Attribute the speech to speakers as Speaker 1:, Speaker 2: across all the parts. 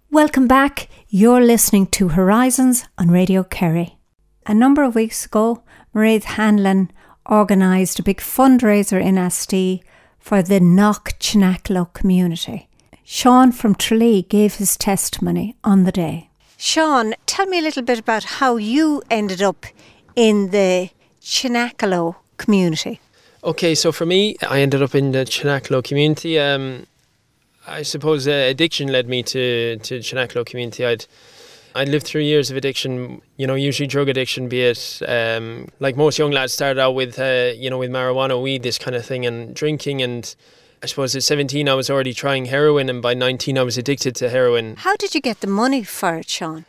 Speaker 1: Welcome back. You're listening to Horizons on Radio Kerry. A number of weeks ago, Mairead Hanlon organised a big fundraiser in Asti for the Knock Chinaclo community. Sean from Tralee gave his testimony on the day. Sean, tell me a little bit about how you ended up in the Chinaclo community.
Speaker 2: Okay, so for me, I ended up in the Chinaclo community. I suppose addiction led me to Chinaclo community. I'd lived through years of addiction, usually drug addiction, be it like most young lads started out with, with marijuana, weed, this kind of thing, and drinking. And I suppose at 17 I was already trying heroin, and by 19 I was addicted to heroin.
Speaker 1: How did you get the money for it, Sean?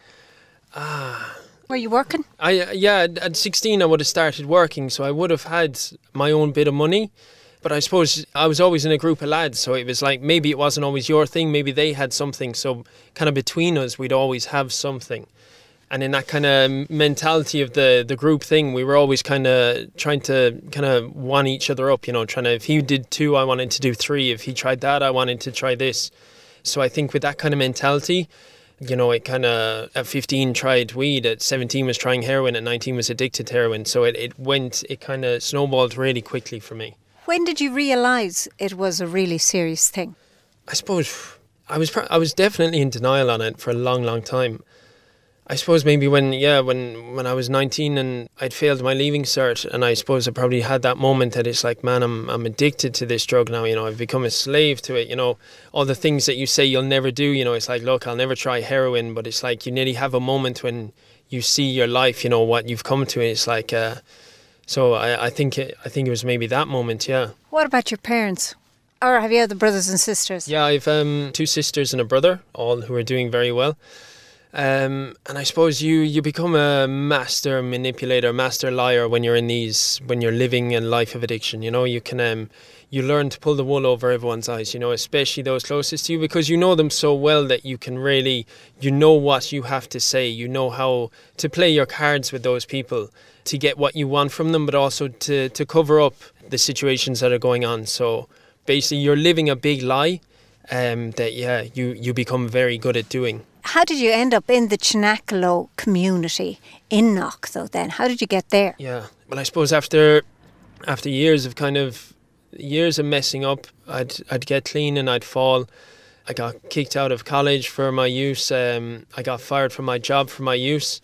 Speaker 1: Were you working?
Speaker 2: At 16 I would have started working, so I would have had my own bit of money. But I suppose I was always in a group of lads, so it was like maybe it wasn't always your thing, maybe they had something. So kind of between us, we'd always have something. And in that kind of mentality of the group thing, we were always kind of trying to kind of one each other up, trying to, if he did 2, I wanted to do 3. If he tried that, I wanted to try this. So I think with that kind of mentality, it kind of, at 15 tried weed, at 17 was trying heroin, at 19 was addicted to heroin. So it kind of snowballed really quickly for me.
Speaker 1: When did you realise it was a really serious thing?
Speaker 2: I suppose I was definitely in denial on it for a long, long time. I suppose maybe when I was 19 and I'd failed my leaving cert, and I suppose I probably had that moment that it's like, man, I'm addicted to this drug now, I've become a slave to it, all the things that you say you'll never do, it's like, look, I'll never try heroin, but it's like you nearly have a moment when you see your life, what you've come to, and it's like... So I think it was maybe that moment, yeah.
Speaker 1: What about your parents? Or have you other brothers and sisters?
Speaker 2: Yeah, I've 2 sisters and a brother, all who are doing very well. And I suppose you become a master manipulator, master liar when you're living a life of addiction. You can you learn to pull the wool over everyone's eyes, especially those closest to you, because you know them so well that you can really, what you have to say, how to play your cards with those people to get what you want from them, but also to cover up the situations that are going on. So basically you're living a big lie that you become very good at doing.
Speaker 1: How did you end up in the Chinaclo community in Knock though then? How did you get there?
Speaker 2: Yeah, well I suppose after years of messing up, I'd get clean and I'd fall. I got kicked out of college for my use. I got fired from my job for my use.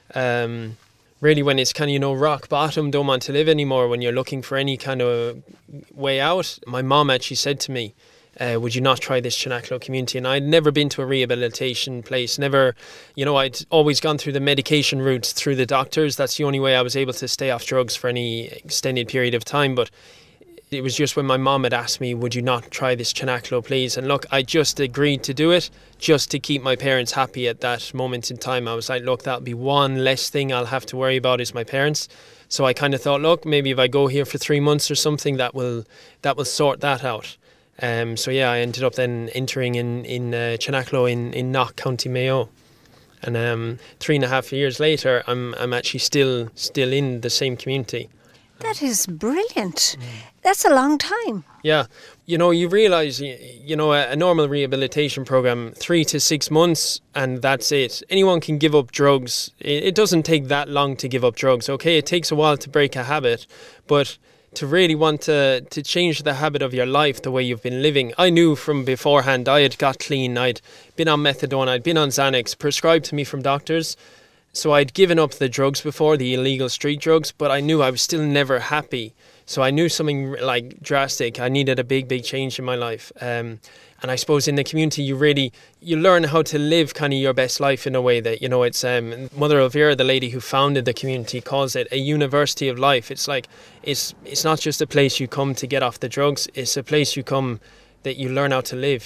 Speaker 2: Really when it's kind of, rock bottom, don't want to live anymore, when you're looking for any kind of way out, my mom actually said to me, would you not try this Chinaclo community? And I'd never been to a rehabilitation place, never, I'd always gone through the medication route through the doctors. That's the only way I was able to stay off drugs for any extended period of time. But it was just when my mom had asked me, would you not try this Chinaclo, please? And look, I just agreed to do it just to keep my parents happy at that moment in time. I was like, look, that'll be one less thing I'll have to worry about is my parents. So I kind of thought, look, maybe if I go here for 3 months or something, that will sort that out. So yeah, I ended up then entering in Chinaclo in Knock, County Mayo. And 3.5 years later, I'm actually still in the same community.
Speaker 1: That is brilliant. That's a long time.
Speaker 2: Yeah. You realise, a normal rehabilitation program, 3 to 6 months, and that's it. Anyone can give up drugs. It doesn't take that long to give up drugs. Okay, it takes a while to break a habit, but to really want to change the habit of your life, the way you've been living. I knew from beforehand, I had got clean. I'd been on methadone, I'd been on Xanax, prescribed to me from doctors. So I'd given up the drugs before, the illegal street drugs, but I knew I was still never happy. So I knew something like drastic. I needed a big, big change in my life. And I suppose in the community, you learn how to live kind of your best life in a way that, it's Mother Elvira, the lady who founded the community, calls it a university of life. It's like, it's not just a place you come to get off the drugs. It's a place you come that you learn how to live,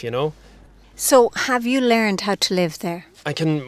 Speaker 1: So have you learned how to live there?
Speaker 2: I can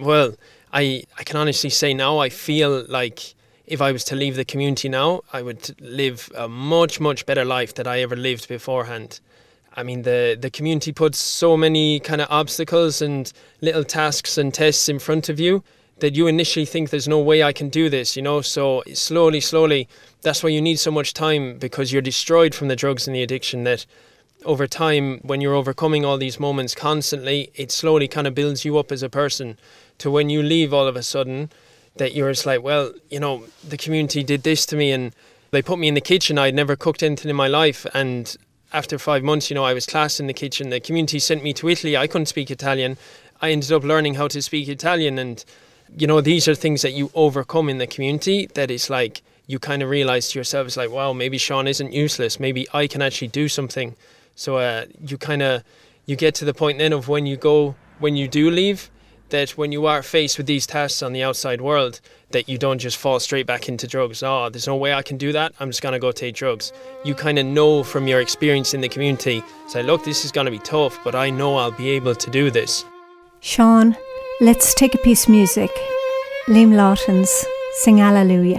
Speaker 2: honestly say now I feel like if I was to leave the community now, I would live a much, much better life than I ever lived beforehand. I mean, the community puts so many kind of obstacles and little tasks and tests in front of you that you initially think there's no way I can do this, So slowly, that's why you need so much time, because you're destroyed from the drugs and the addiction that over time, when you're overcoming all these moments constantly, it slowly kind of builds you up as a person to when you leave all of a sudden that you're just like, well, you know, the community did this to me and they put me in the kitchen. I'd never cooked anything in my life. And after 5 months, you know, I was classed in the kitchen. The community sent me to Italy. I couldn't speak Italian. I ended up learning how to speak Italian. And, you know, these are things that you overcome in the community that is like, you kind of realize to yourself, it's like, wow, maybe Sean isn't useless. Maybe I can actually do something. So you get to the point then of when you do leave, that when you are faced with these tasks on the outside world, that you don't just fall straight back into drugs. Oh, there's no way I can do that. I'm just going to go take drugs. You kind of know from your experience in the community, say, look, this is going to be tough, but I know I'll be able to do this.
Speaker 1: Sean, let's take a piece of music. Liam Lawton's Sing Hallelujah.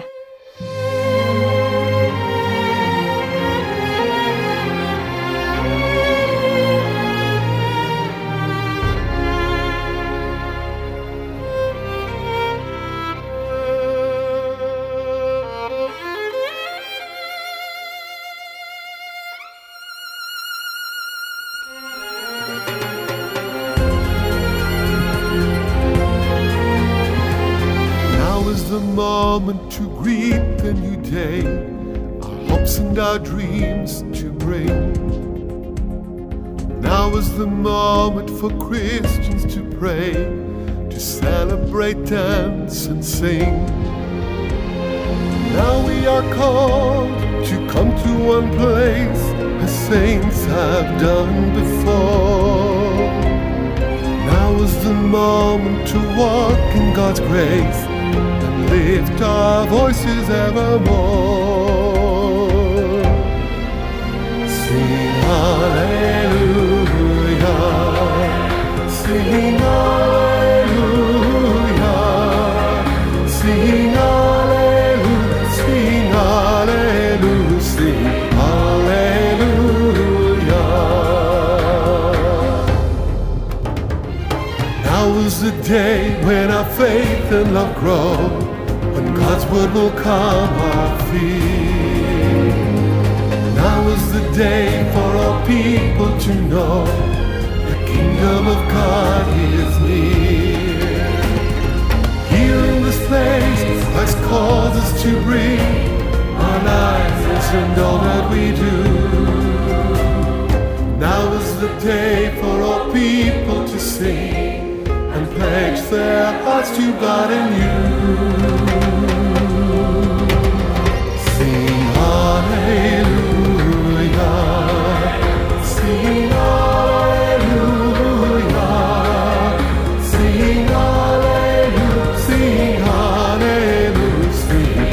Speaker 3: Moment to greet the new day, our hopes and our dreams to bring. Now is the moment for Christians to pray, to celebrate, dance and sing. Now we are called to come to one place, as saints have done before. Now is the moment to walk in God's grace, lift our voices evermore. Sing hallelujah, sing hallelujah, sing hallelujah, sing hallelujah, sing hallelujah. Now is the day when our faith and love grow, when God's word will calm our fear. Now is the day for all people to know the kingdom of God is near. Here in this place, Christ calls us to bring our lives and all that we do. Now is the day for all people to sing and pledge their hearts to God and you. Sing hallelujah, sing hallelujah, sing hallelujah, sing hallelujah, sing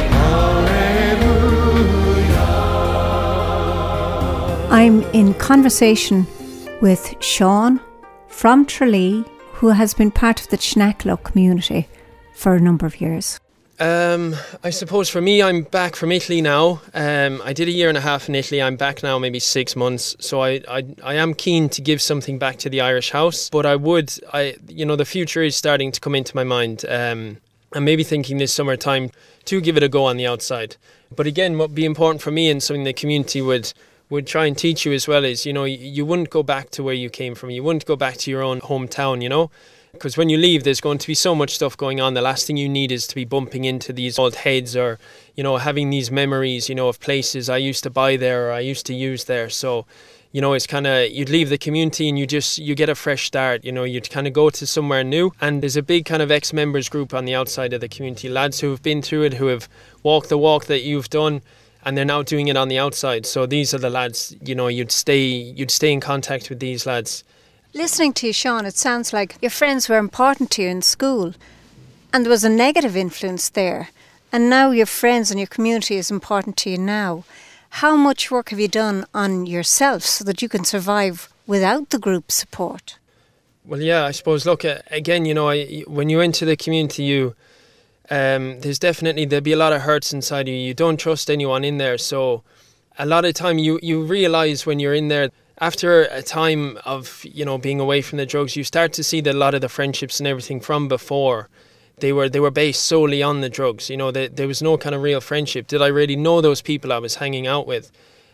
Speaker 3: hallelujah.
Speaker 1: I'm in conversation with Sean from Tralee, who has been part of the Chineklo community for a number of years.
Speaker 2: I suppose for me, I'm back from Italy now. I did a year and a half in Italy. I'm back now maybe 6 months. So I am keen to give something back to the Irish house. But the future is starting to come into my mind. I'm maybe thinking this summertime to give it a go on the outside. But again, what would be important for me and something the community would try and teach you as well is, you know, you wouldn't go back to where you came from. You wouldn't go back to your own hometown, you know. Because when you leave, there's going to be so much stuff going on. The last thing you need is to be bumping into these old heads or, you know, having these memories, you know, of places I used to buy there or I used to use there. So, you know, it's kind of, you'd leave the community and you get a fresh start. You know, you'd kind of go to somewhere new. And there's a big kind of ex-members group on the outside of the community, lads who have been through it, who have walked the walk that you've done, and they're now doing it on the outside. So these are the lads, you know, you'd stay in contact with these lads.
Speaker 1: Listening to you, Sean, it sounds like your friends were important to you in school and there was a negative influence there. And now your friends and your community is important to you now. How much work have you done on yourself so that you can survive without the group support?
Speaker 2: Well, yeah, I suppose, look, again, you know, when you enter the community, there'll be a lot of hurts inside you. You don't trust anyone in there. So a lot of time you realise when you're in there, after a time of, you know, being away from the drugs, you start to see that a lot of the friendships and everything from before, they were based solely on the drugs. You know, there was no kind of real friendship. Did I really know those people I was hanging out with?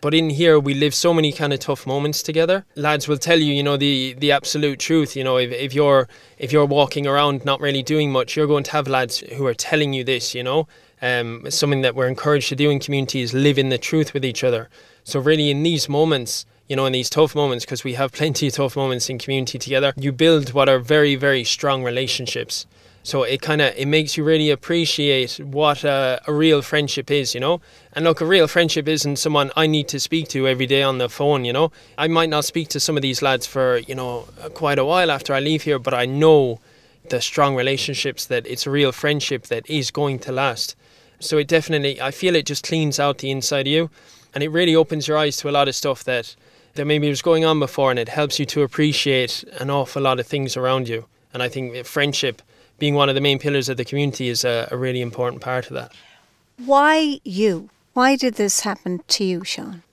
Speaker 2: But in here, we live so many kind of tough moments together. Lads will tell you, the absolute truth. If you're walking around not really doing much, you're going to have lads who are telling you this, something that we're encouraged to do in community is live in the truth with each other. So really in these moments, in these tough moments, because we have plenty of tough moments in community together, you build what are very, very strong relationships. So it makes you really appreciate what a real friendship is, And look, a real friendship isn't someone I need to speak to every day on the phone, I might not speak to some of these lads for, quite a while after I leave here, but I know the strong relationships that it's a real friendship that is going to last. So it definitely, I feel it just cleans out the inside of you, and it really opens your eyes to a lot of stuff that maybe was going on before, and it helps you to appreciate an awful lot of things around you. And I think friendship, being one of the main pillars of the community, is a really important part of that.
Speaker 1: Why you? Why did this happen to you, Sean?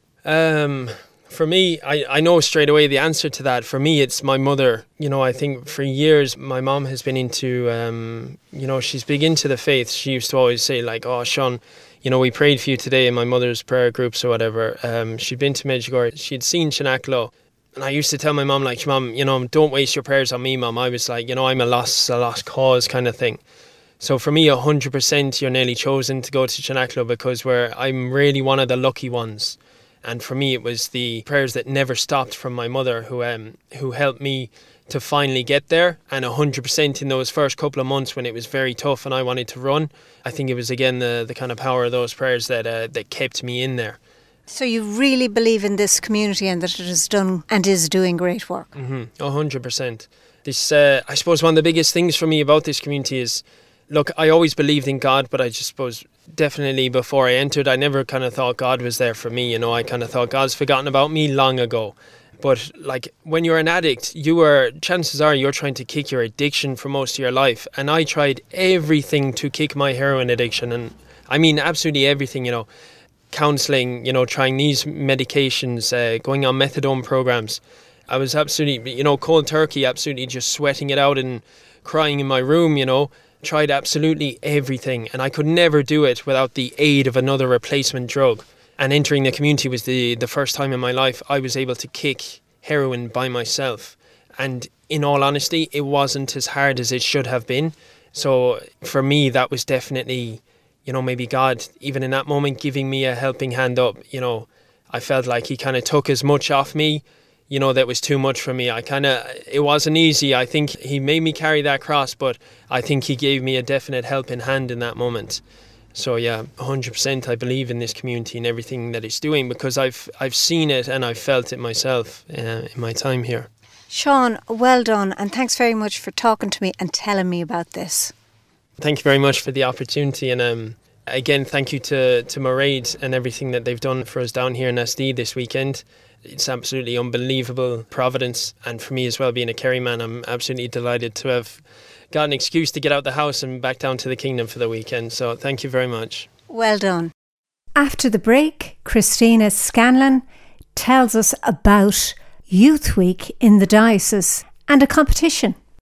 Speaker 2: For me, I know straight away the answer to that. For me, it's my mother. I think for years my mom has been into, she's big into the faith. She used to always say like, oh, Sean, we prayed for you today in my mother's prayer groups or whatever. She'd been to Medjugorje. She'd seen Shanaklo. And I used to tell my mum, like, Mum, don't waste your prayers on me, Mum. I was like, I'm a lost cause kind of thing. So for me, 100%, you're nearly chosen to go to Shanaklo because I'm really one of the lucky ones. And for me, it was the prayers that never stopped from my mother who helped me to finally get there. And 100% in those first couple of months when it was very tough and I wanted to run, I think it was again the kind of power of those prayers that kept me in there.
Speaker 1: So you really believe in this community and that it has done and is doing great work?
Speaker 2: 100%. This, I suppose one of the biggest things for me about this community is, look, I always believed in God, but I just suppose definitely before I entered, I never kind of thought God was there for me. I kind of thought God's forgotten about me long ago. But like when you're an addict, chances are you're trying to kick your addiction for most of your life. And I tried everything to kick my heroin addiction. And I mean, absolutely everything, counselling, trying these medications, going on methadone programs. I was absolutely, cold turkey, absolutely just sweating it out and crying in my room, tried absolutely everything. And I could never do it without the aid of another replacement drug. And entering the community was the first time in my life I was able to kick heroin by myself. And in all honesty, it wasn't as hard as it should have been. So for me, that was definitely, maybe God, even in that moment, giving me a helping hand up. I felt like he kind of took as much off me, that was too much for me. It wasn't easy. I think he made me carry that cross, but I think he gave me a definite helping hand in that moment. So yeah, 100% I believe in this community and everything that it's doing because I've seen it and I've felt it myself in my time here.
Speaker 1: Sean, well done, and thanks very much for talking to me and telling me about this.
Speaker 2: Thank you very much for the opportunity, and again, thank you to Mairead and everything that they've done for us down here in SD this weekend. It's absolutely unbelievable providence, and for me as well, being a Kerry man, I'm absolutely delighted to have got an excuse to get out the house and back down to the Kingdom for the weekend. So thank you very much.
Speaker 1: Well done. After the break, Christina Scanlon tells us about Youth Week in the diocese and a competition.